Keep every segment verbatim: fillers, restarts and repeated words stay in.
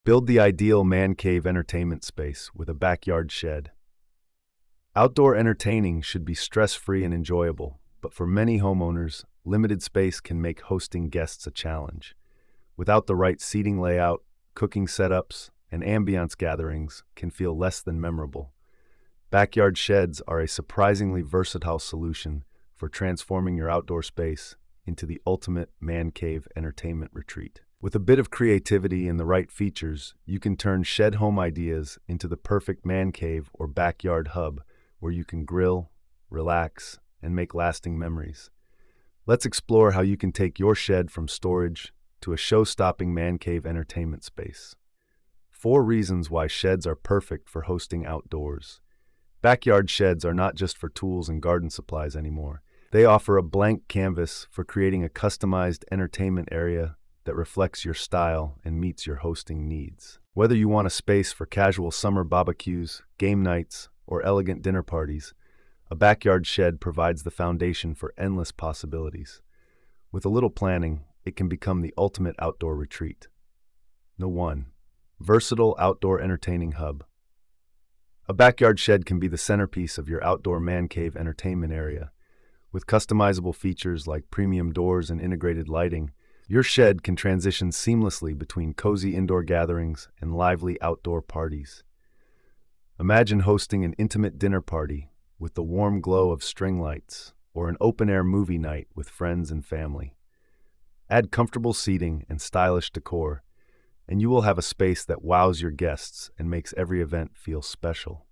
Build the ideal man cave entertainment space with a backyard shed. Outdoor entertaining should be stress-free and enjoyable, but for many homeowners, limited space can make hosting guests a challenge. Without the right seating layout, cooking setups, and ambiance gatherings can feel less than memorable. Backyard sheds are a surprisingly versatile solution for transforming your outdoor space into the ultimate man cave entertainment retreat. With a bit of creativity and the right features, you can turn shed home ideas into the perfect man cave or backyard hub where you can grill, relax, and make lasting memories. Let's explore how you can take your shed from storage to a show-stopping man cave entertainment space. Four reasons why sheds are perfect for hosting outdoors. Backyard sheds are not just for tools and garden supplies anymore. They offer a blank canvas for creating a customized entertainment area that reflects your style and meets your hosting needs. Whether you want a space for casual summer barbecues, game nights, or elegant dinner parties, a backyard shed provides the foundation for endless possibilities. With a little planning, it can become the ultimate outdoor retreat. Number one. Versatile outdoor entertaining hub. A backyard shed can be the centerpiece of your outdoor man cave entertainment area. With customizable features like premium doors and integrated lighting, your shed can transition seamlessly between cozy indoor gatherings and lively outdoor parties. Imagine hosting an intimate dinner party with the warm glow of string lights, or an open-air movie night with friends and family. Add comfortable seating and stylish decor, and you will have a space that wows your guests and makes every event feel special.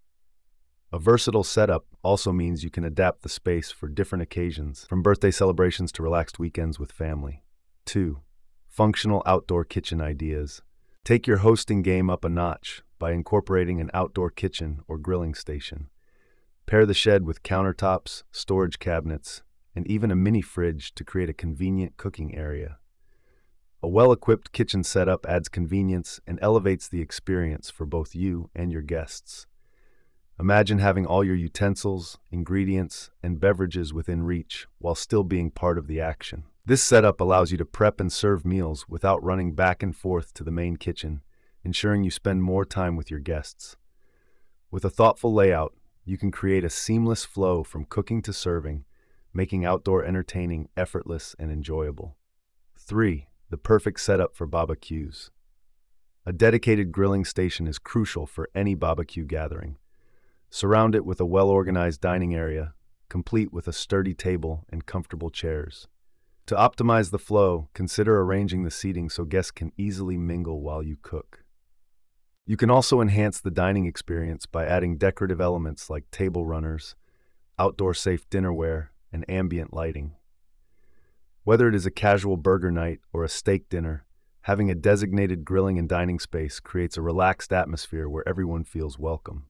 A versatile setup also means you can adapt the space for different occasions, from birthday celebrations to relaxed weekends with family. Two. Functional outdoor kitchen ideas. Take your hosting game up a notch by incorporating an outdoor kitchen or grilling station. Pair the shed with countertops, storage cabinets, and even a mini fridge to create a convenient cooking area. A well-equipped kitchen setup adds convenience and elevates the experience for both you and your guests. Imagine having all your utensils, ingredients, and beverages within reach while still being part of the action. This setup allows you to prep and serve meals without running back and forth to the main kitchen, ensuring you spend more time with your guests. With a thoughtful layout, you can create a seamless flow from cooking to serving, making outdoor entertaining effortless and enjoyable. Three. The perfect setup for barbecues. A dedicated grilling station is crucial for any barbecue gathering. Surround it with a well-organized dining area, complete with a sturdy table and comfortable chairs. To optimize the flow, consider arranging the seating so guests can easily mingle while you cook. You can also enhance the dining experience by adding decorative elements like table runners, outdoor-safe dinnerware, and ambient lighting. Whether it is a casual burger night or a steak dinner, having a designated grilling and dining space creates a relaxed atmosphere where everyone feels welcome.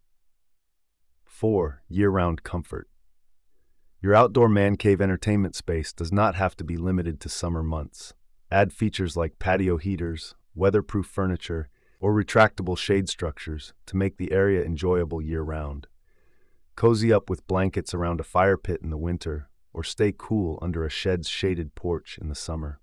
Four. Year-round comfort. Your outdoor man cave entertainment space does not have to be limited to summer months. Add features like patio heaters, weatherproof furniture, or retractable shade structures to make the area enjoyable year-round. Cozy up with blankets around a fire pit in the winter, or stay cool under a shed's shaded porch in the summer.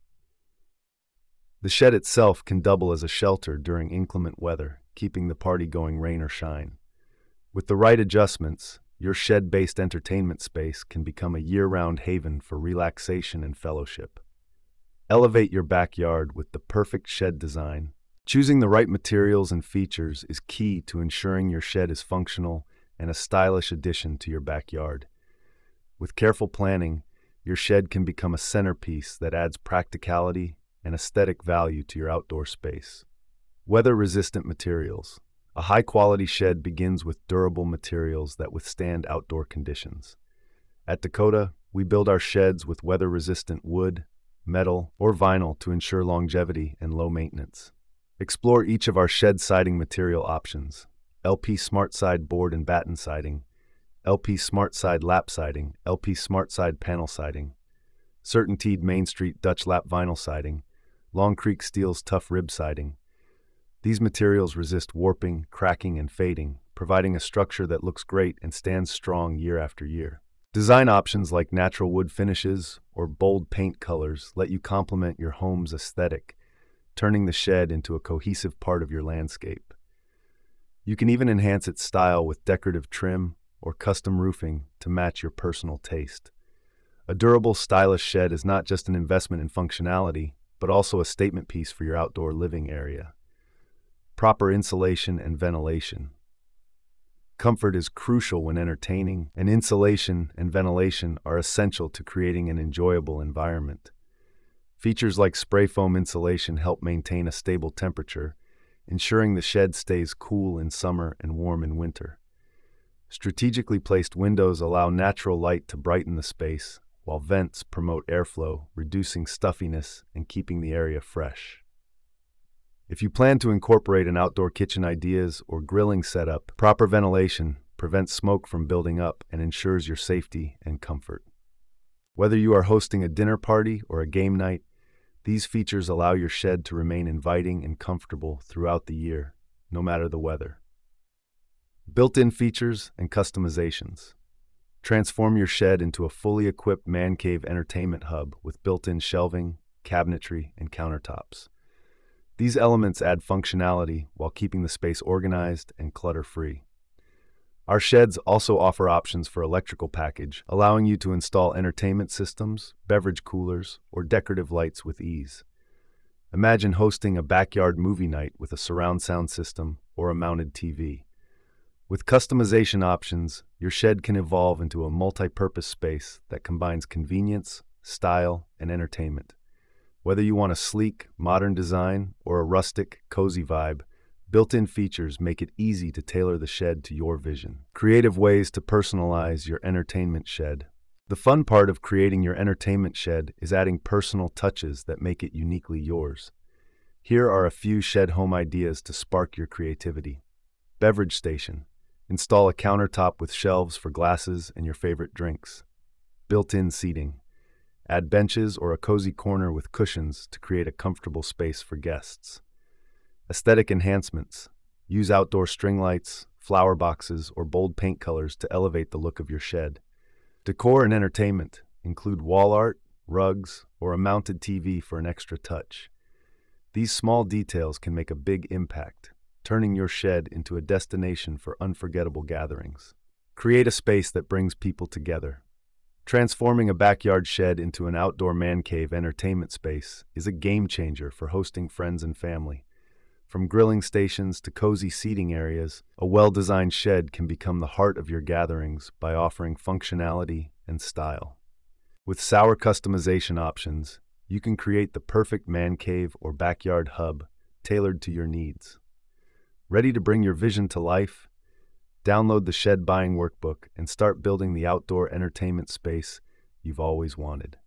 The shed itself can double as a shelter during inclement weather, keeping the party going rain or shine. With the right adjustments, your shed-based entertainment space can become a year-round haven for relaxation and fellowship. Elevate your backyard with the perfect shed design. Choosing the right materials and features is key to ensuring your shed is functional and a stylish addition to your backyard. With careful planning, your shed can become a centerpiece that adds practicality and aesthetic value to your outdoor space. Weather-resistant materials. A high-quality shed begins with durable materials that withstand outdoor conditions. At Dakota, we build our sheds with weather-resistant wood, metal, or vinyl to ensure longevity and low maintenance. Explore each of our shed siding material options: L P SmartSide board and batten siding, L P SmartSide lap siding, L P SmartSide panel siding, CertainTeed Main Street Dutch lap vinyl siding, Long Creek Steel's tough rib siding. These materials resist warping, cracking, and fading, providing a structure that looks great and stands strong year after year. Design options like natural wood finishes or bold paint colors let you complement your home's aesthetic, turning the shed into a cohesive part of your landscape. You can even enhance its style with decorative trim or custom roofing to match your personal taste. A durable, stylish shed is not just an investment in functionality, but also a statement piece for your outdoor living area. Proper insulation and ventilation. Comfort is crucial when entertaining, and insulation and ventilation are essential to creating an enjoyable environment. Features like spray foam insulation help maintain a stable temperature, ensuring the shed stays cool in summer and warm in winter. Strategically placed windows allow natural light to brighten the space, while vents promote airflow, reducing stuffiness and keeping the area fresh. If you plan to incorporate an outdoor kitchen ideas or grilling setup, proper ventilation prevents smoke from building up and ensures your safety and comfort. Whether you are hosting a dinner party or a game night, these features allow your shed to remain inviting and comfortable throughout the year, no matter the weather. Built-in features and customizations. Transform your shed into a fully equipped man cave entertainment hub with built-in shelving, cabinetry, and countertops. These elements add functionality while keeping the space organized and clutter-free. Our sheds also offer options for electrical package, allowing you to install entertainment systems, beverage coolers, or decorative lights with ease. Imagine hosting a backyard movie night with a surround sound system or a mounted T V. With customization options, your shed can evolve into a multi-purpose space that combines convenience, style, and entertainment. Whether you want a sleek, modern design or a rustic, cozy vibe, built-in features make it easy to tailor the shed to your vision. Creative ways to personalize your entertainment shed. The fun part of creating your entertainment shed is adding personal touches that make it uniquely yours. Here are a few shed home ideas to spark your creativity. Beverage station. Install a countertop with shelves for glasses and your favorite drinks. Built-in seating. Add benches or a cozy corner with cushions to create a comfortable space for guests. Aesthetic enhancements. Use outdoor string lights, flower boxes, or bold paint colors to elevate the look of your shed. Decor and entertainment. Include wall art, rugs, or a mounted T V for an extra touch. These small details can make a big impact, turning your shed into a destination for unforgettable gatherings. Create a space that brings people together. Transforming a backyard shed into an outdoor man cave entertainment space is a game changer for hosting friends and family. From grilling stations to cozy seating areas, a well-designed shed can become the heart of your gatherings by offering functionality and style. With sour customization options, you can create the perfect man cave or backyard hub tailored to your needs. Ready to bring your vision to life? Download the Shed Buying Workbook and start building the outdoor entertainment space you've always wanted.